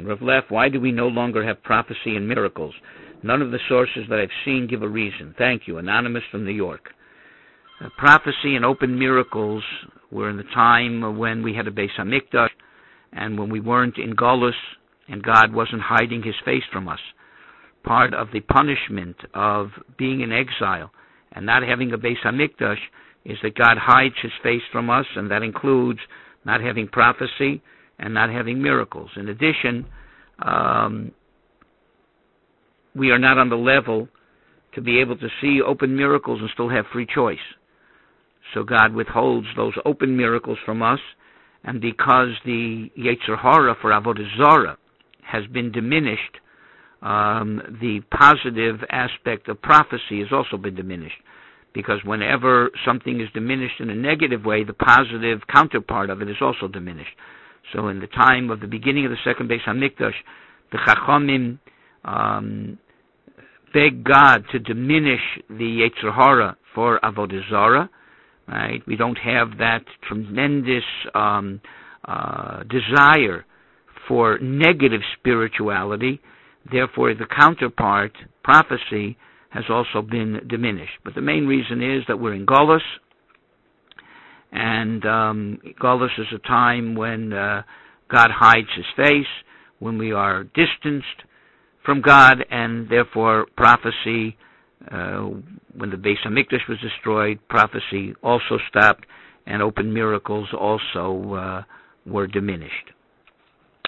Rav Leff, why do we no longer have prophecy and miracles? None of the sources that I've seen give a reason. Thank you. Anonymous from New York. Prophecy and open miracles were in the time when we had a Beis HaMikdash and when we weren't in Golus and God wasn't hiding his face from us. Part of the punishment of being in exile and not having a Beis HaMikdash is that God hides his face from us, and that includes not having prophecy and not having miracles. In addition, we are not on the level to be able to see open miracles and still have free choice. So God withholds those open miracles from us, and because the Yetzer Hara for Avodah Zarah has been diminished, the positive aspect of prophecy has also been diminished. Because whenever something is diminished in a negative way, the positive counterpart of it is also diminished. So in the time of the beginning of the second Beis HaMikdash, the Chachamim begged God to diminish the Yetzer Hara for Avodah Zarah. Right? We don't have that tremendous desire for negative spirituality. Therefore, the counterpart, prophecy, has also been diminished. But the main reason is that we're in Golus, and Golus is a time when God hides his face, when we are distanced from God, and therefore prophecy, when the Beis HaMikdash was destroyed, prophecy also stopped, and open miracles also were diminished.